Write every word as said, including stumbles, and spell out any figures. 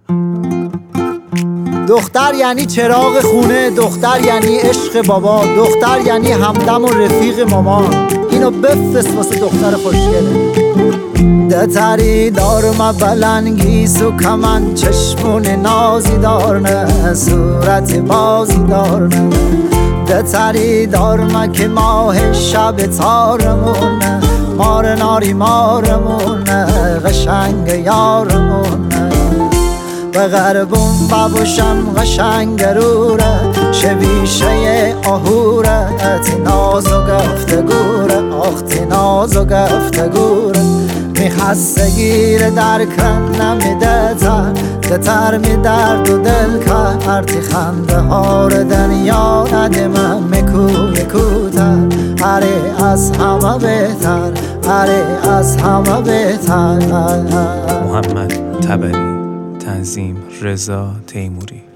دختر یعنی چراغ خونه، دختر یعنی عشق بابا، دختر یعنی همدم و رفیق مامان. اینو بفرست واسه دختر خوشگله. دتری دارم بلنگیس و کمن، چشمون نازی دارنه، صورت بازی دارنه. دتری دارم که ماه شب تارمونه، مار ناری مارمونه، قشنگ یارمونه. به غربون ببوشم قشنگ روره، شویشه آهوره، تی ناز و گفتگوره، آخ تی ناز و گفتگوره. میخسته گیر در کن نمیده تر، دتر می درد و دل کردی خنده ها رو دنیا ندیمم میکو میکوتر. هره از همه بهتر، هره از همه بهتر. محمد طبری، تنظیم رضا تیموری.